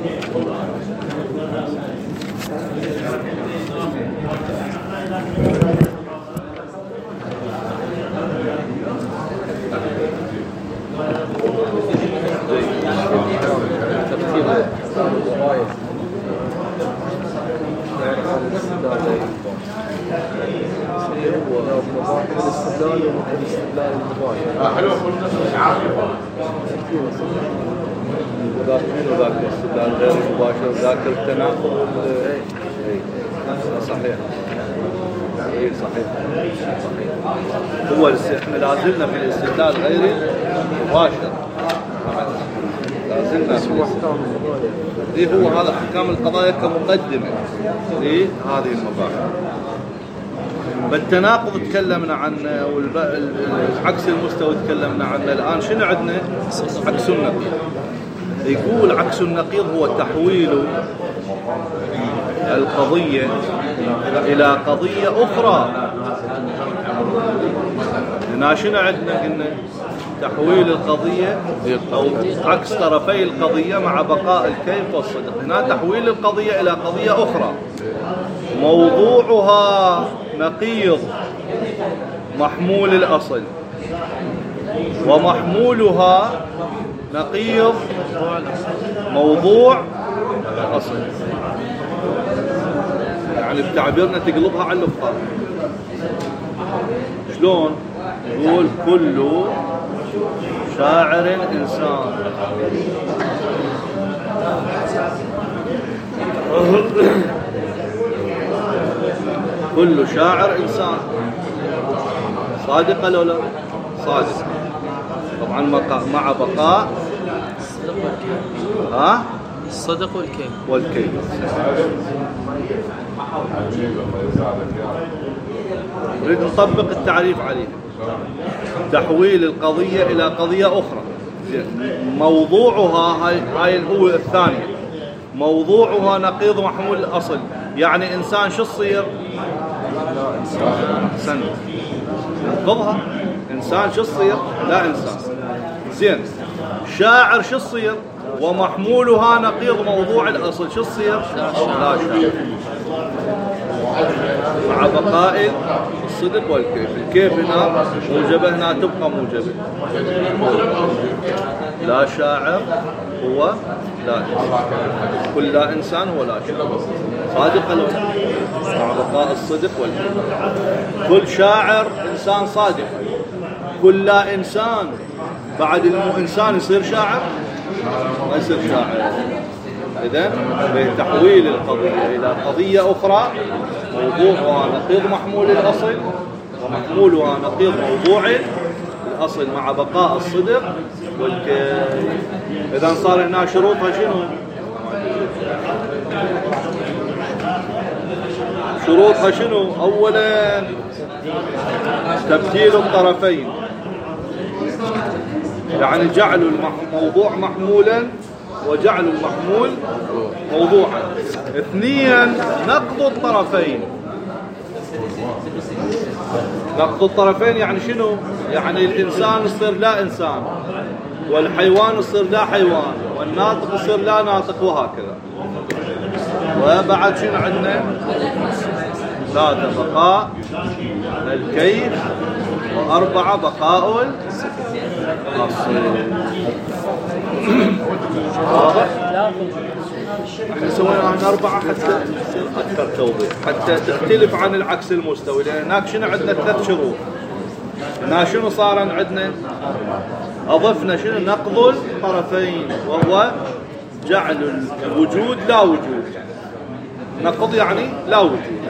وذاك الاستدلال غير المباشر، ذاك التناقض. صحيح. اي صحيح. هو احنا لازلنا في الاستدلال غير المباشر، لازلنا في هو هذا احكام القضايا كمقدمه لهذه المباحث. بالتناقض تكلمنا عنه، والعكس المستوى تكلمنا عنه. الآن شنو عندنا؟ عكس النقيض. يقول عكس النقيض هو تحويل القضية إلى قضية أخرى. هنا شنو عندنا؟ قلنا تحويل القضية أو عكس طرفي القضية مع بقاء الكيف والصدق. هنا تحويل القضية إلى قضية أخرى موضوعها نقيض محمول الأصل، ومحمولها نقيض موضوع الأصل. يعني بتعبيرنا تقلبها على الأفقار. شلون؟ يقول كل شاعر إنسان. كل شاعر إنسان. صادق ولا لا؟ صادق. طبعا مع بقاء الصدق والكيف. نريد نطبق التعريف عليه. تحويل القضية إلى قضية أخرى. موضوعها هاي هو الثانية. موضوعها نقيض محمول الأصل. يعني إنسان شو تصير؟ إنسان ننقضها. إنسان شو تصير؟ لا إنسان. زين. شاعر شو تصير؟ ومحمولها نقيض موضوع الأصل. شو تصير؟ لا شاعر. مع بقاء الصدق والكيف. الكيف هنا موجبة، هنا تبقى موجبة. لا شاعر هو لا إنسان. كل لا إنسان هو لا شاعر. صادق ولا لا؟ مع بقاء الصدق والكيف. كل شاعر إنسان صادق. كل لا إنسان بعد إنسان يصير شاعر؟ ما يصير شاعر. إذن بتحويل القضية إلى قضية أخرى موضوعها نقيض محمول الأصل، ومحمولها نقيض موضوع الأصل مع بقاء الصدق والكيف. إذن صار هنا شروطها شنو؟ شروطها شنو؟ أولا تبديل الطرفين، يعني جعل الموضوع محمولا وجعل المحمول موضوعا. اثنين نقض الطرفين. نقض الطرفين يعني شنو؟ يعني الإنسان يصير لا إنسان، والحيوان يصير لا حيوان، والناطق يصير لا ناطق، وهكذا. وبعد شنو عندنا؟ ثلاثة بقاء الكيف، وأربعة بقاء الأصل. واضح؟ احنا سوينا عن 4 حتى يصير أكثر توضيح، حتى تختلف عن العكس المستوي. لأن هناك شنو عندنا 3 شروط. هنا شنو صار عندنا؟ أضفنا شنو؟ نقض الطرفين، وهو جعل الوجود لا وجود. نقض يعني لا وجود.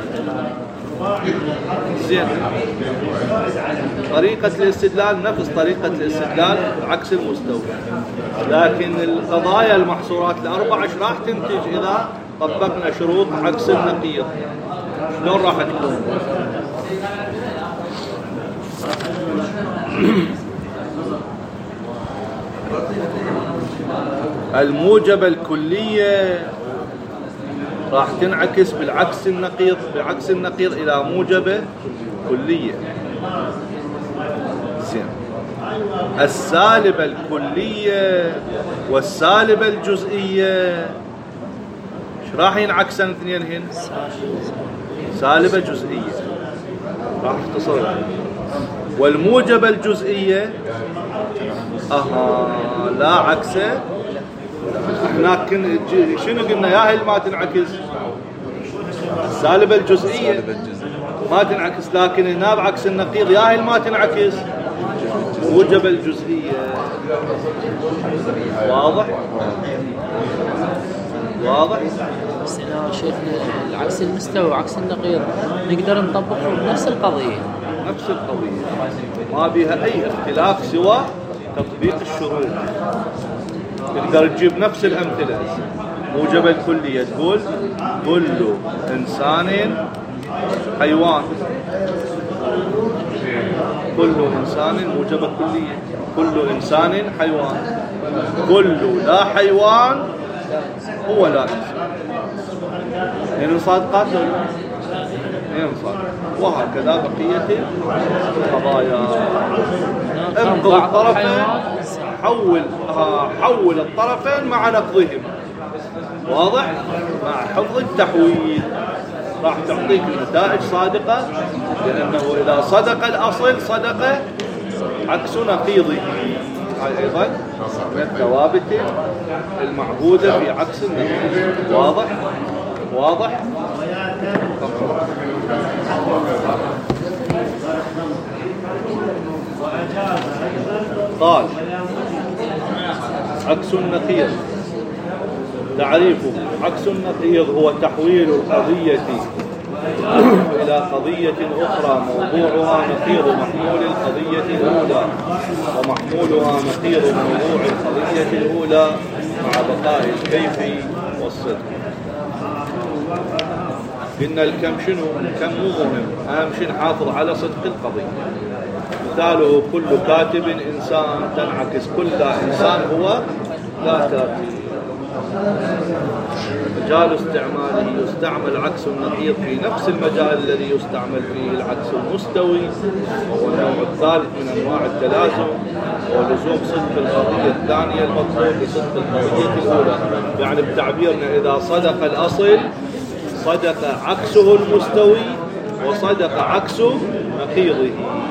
زين. طريقة الاستدلال نفس طريقة الاستدلال عكس المستوى، لكن القضايا المحصورات ال4 ايش راح تنتج إذا طبقنا شروط عكس النقيض؟ شلون راح تكون؟ الموجبة الكلية راح تنعكس بالعكس النقيض، بعكس النقيض إلى موجبة كلية. زين. السالبة الكلية والسالبة الجزئية راح ينعكسن اثنينهن؟ سالبة جزئية، راح اختصر. والموجبة الجزئية لا عكسه. احنا شنو قلنا؟ يا هي ما تنعكس السالبة الجزئية ما تنعكس، لكن هنا بعكس النقيض يا هي ما تنعكس موجبة الجزئية. واضح؟ واضح؟ بس هنا شيخنا العكس المستوى وعكس النقيض نقدر نطبقه بنفس القضية. نفس القضية ما بها أي اختلاف سوى تطبيق الشروط. تقدر تجيب نفس الأمثلة. موجبة الكلية تقول كل إنسان حيوان. كل إنسان موجبة كلية، كل إنسان حيوان. كل لا حيوان هو لا إنسان. هنا صادقات هنا صادق. وهكذا بقية القضايا. انقض الطرفين، حول الطرفين مع نقضهم. واضح؟ مع حفظ التحويل راح تعطيك النتائج صادقة، لأنه إذا صدق الأصل صدق عكس نقيضه. هاي أيضا من الثوابت المعهودة في عكس النقيض. واضح؟ واضح؟ قال عكس النقيض تعريفه. عكس النقيض هو تحويل القضية إلى قضية أخرى موضوعها نقيض محمول القضية الأولى، ومحمولها نقيض موضوع القضية الأولى مع بقاء الكيف والصدق. قلنا الكم شنو؟ الكم مو مهم، أهم شيء نحافظ على صدق القضية. مثاله كل كاتب إنسان، تنعكس كل إنسان هو لا كاتب. مجال استعماله يستعمل عكس النقيض في نفس المجال الذي يستعمل فيه العكس المستوي، وهو النوع الثالث من أنواع التلازم، ولزوم صدق القضية الثانية المطلوب لصدق القضية الأولى. يعني بتعبيرنا إذا صدق الأصل صدق عكسه المستوي وصدق عكس نقيضه.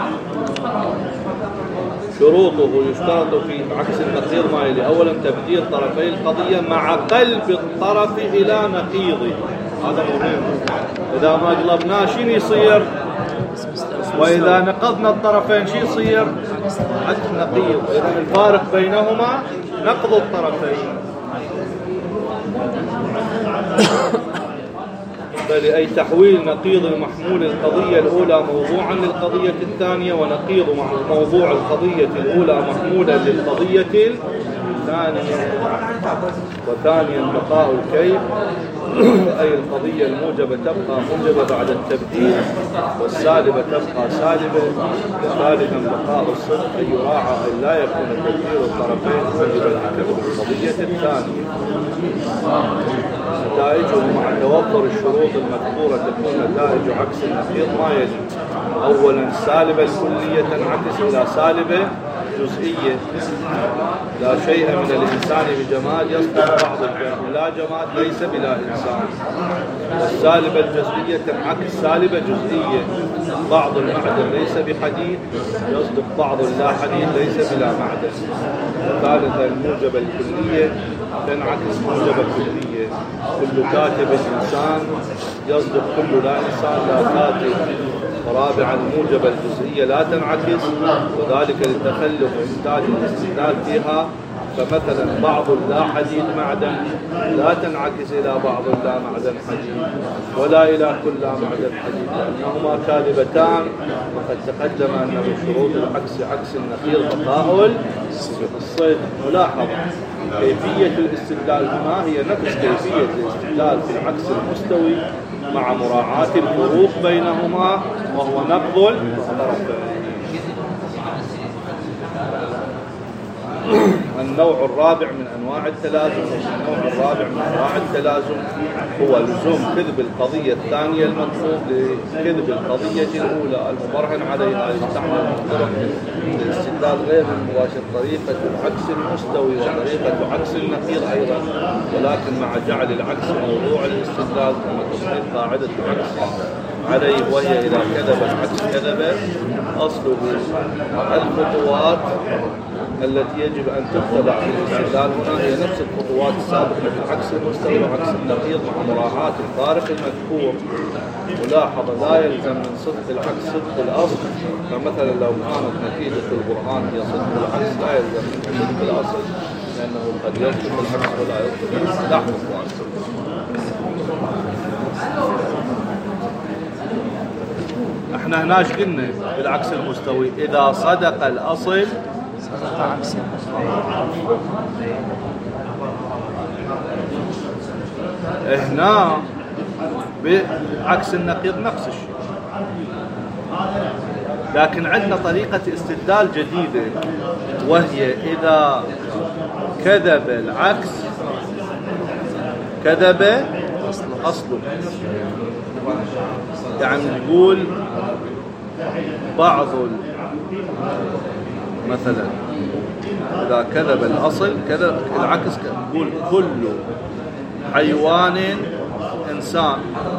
شروطه يشترط في عكس النقيض ما يلي: أولا تبديل طرفي القضية مع قلب الطرف إلى نقيضه. هذا مهم. إذا ما قلبناه شنو يصير؟ وإذا نقضنا الطرفين شو يصير؟ عكس نقيض. إذا الفارق بينهما نقض الطرفين. بل أي تحويل نقيض المحمول القضية الأولى موضوعا للقضية الثانية، ونقيض موضوع القضية الأولى محمولا للقضية الثانية. وثانيا بقاء الكيف، أي القضية الموجبة تبقى موجبة بعد التبديل، والسالبة تبقى سالبة. ثالثا بقاء الصدق، أي يراعى أن لا يكون تبديل الطرفين موجبا للقضية الثانية. نتائجه مع توفر الشروط المذكورة تكون نتائج عكس النقيض ما يلي: أولا السالبة الكلية تنعكس إلى سالبة جزئية. لا شيء من الإنسان بجماد يصدق بعض الجماد، لا جماد ليس بلا إنسان. والسالبة الجزئية تنعكس سالبة جزئية. بعض المعدن ليس بحديد يصدق بعض لا حديد ليس بلا معدن. ثالثا الموجبة الكلية تنعكس موجبة كلية. كل كاتب إنسان يصدق كل لا إنسان لا كاتب. ورابعا الموجبة الجزئية لا تنعكس، وذلك للتخلف إنتاج الاستدلال فيها. فمثلا بعض لا حديد معدن لا تنعكس إلى بعض لا معدن حديد، ولا إلى كل لا معدن حديد، لأنهما كاذبتان. وقد تقدم أن من شروط العكس عكس النقيض بقاء الصدق. ملاحظة: كيفية الاستدلال هنا هي نفس كيفية الاستدلال في العكس المستوي مع مراعاة الفروق بينهما، وهو نقض الطرفين. النوع الرابع من أنواع التلازم، والنوع الرابع من أنواع التلازم هو لزوم كذب القضية الثانية المطلوب لكذب القضية الأولى المبرهن عليها. يستعمل طرق الاستدلال غير المباشر، طريقة العكس المستوي وطريقة عكس النقيض أيضا، ولكن مع جعل العكس موضوع الاستدلال كما تطبيق قاعدة العكس عليه، وهي إذا كذب العكس كذب أصله. الخطوات التي يجب أن تتبع في الاستدلال هنا هي نفس الخطوات السابقة في العكس المستوي وعكس النقيض مع مراعاة الفارق المذكور. ملاحظة: لا يلزم من صدق العكس صدق الأصل، فمثلا لو كانت نتيجة البرهان هي صدق العكس لا يلزم من صدق الأصل، لأنه قد يصدق العكس ولا يصدق العكس. لاحظوا احنا هناش قلنا بالعكس المستوي إذا صدق الأصل صدق عكسه. هنا بعكس النقيض نفس الشيء، لكن عندنا طريقة استدلال جديدة، وهي إذا كذب العكس كذب أصله. يعني نقول بعض مثلا إذا كذب الأصل كذب العكس، نقول كل حيوان إنسان،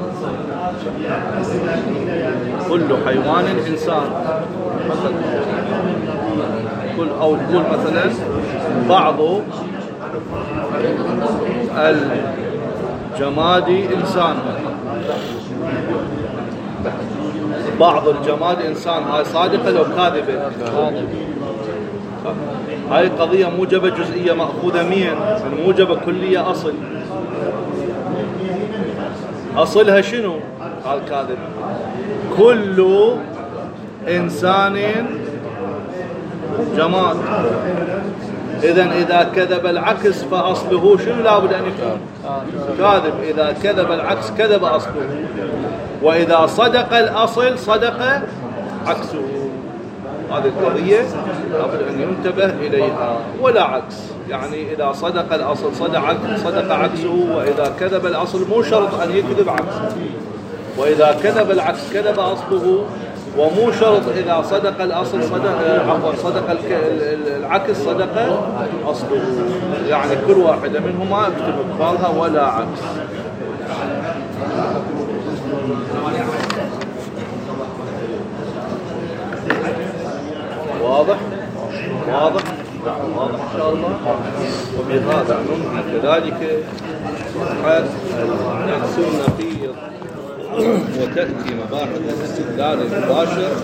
كل حيوان إنسان مثلا، أو نقول مثلا بعض الجماد إنسان، بعض الجماد إنسان. هاي صادقة لو كاذبة؟ هاي قضية موجبة جزئية مأخوذة من موجبة كلية أصل. أصلها شنو؟ قال كاذب. كل إنسان جماد. إذا كذب العكس فأصله شنو لابد أن يكون؟ كاذب. إذا كذب العكس كذب أصله، وإذا صدق الأصل صدق عكسه. هذه القضية لابد أن ينتبه إليها، ولا عكس. يعني إذا صدق الأصل صدق عكسه، وإذا كذب الأصل مو شرط أن يكذب عكسه، وإذا كذب العكس كذب أصله، ومو شرط إذا صدق الأصل صدق العكس صدق أصله. يعني كل واحدة منهما اكتب ببالها ولا عكس. واضح إن شاء الله. وبهذا ننهي كذلك صفحة العكس النقيض، وتأتي مباحث الاستدلال المباشر